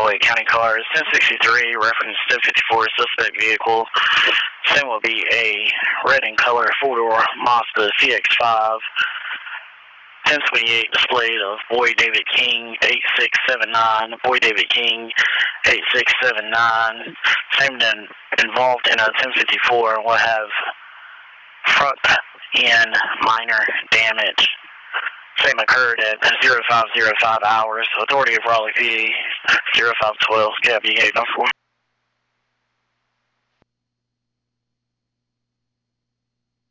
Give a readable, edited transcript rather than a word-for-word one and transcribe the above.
Lloyd County cars. 1063, reference 1054, suspect vehicle. Same will be a red in color four-door Mazda CX-5. 1028 displayed of Boy David King 8679. Boy David King 8679. Same then involved in a 1054 will have front end minor damage. Same occurred at 0505 hours. Authority of Raleigh, PA 0512. Cab, you 894.